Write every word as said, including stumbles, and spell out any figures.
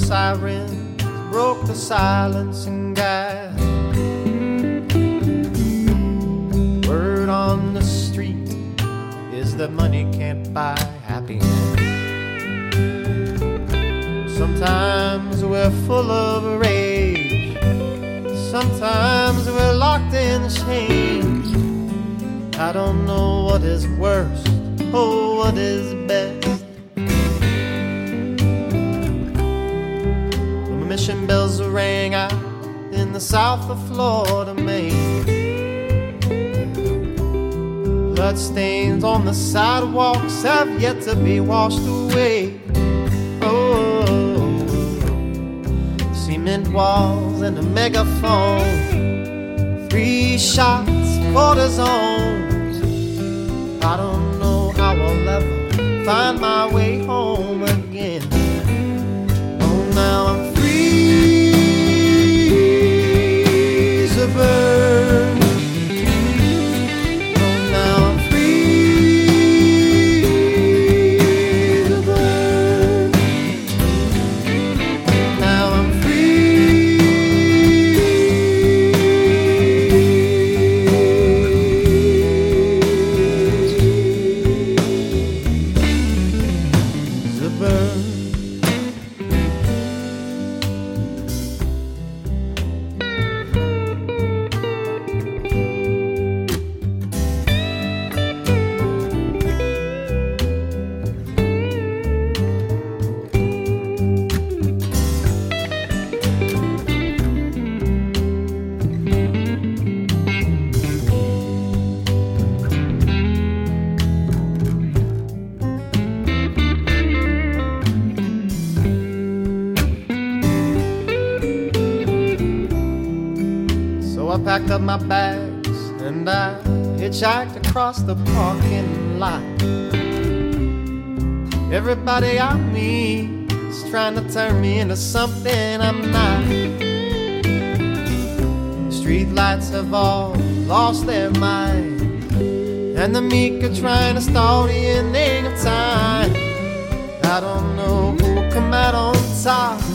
sirens broke the silence and gas. Word on the street is that money can't buy happiness. Sometimes we're full of rage, sometimes we're locked in shame. I don't know what is worst, oh, what is best. When the mission bells rang out in the south of Florida, Maine, bloodstains on the sidewalks have yet to be washed away. Oh, cement walls and a megaphone, three shots, cortisone. I don't know how I'll ever find my way home again. Oh, now I'm free as a bird. Oh, now I'm free as a bird. Now I'm I packed up my bags and I hitchhiked across the parking lot. Everybody I meet is trying to turn me into something I'm not. Street lights have all lost their mind, and the meek are trying to stall the ending of time. I don't know who'll come out on top,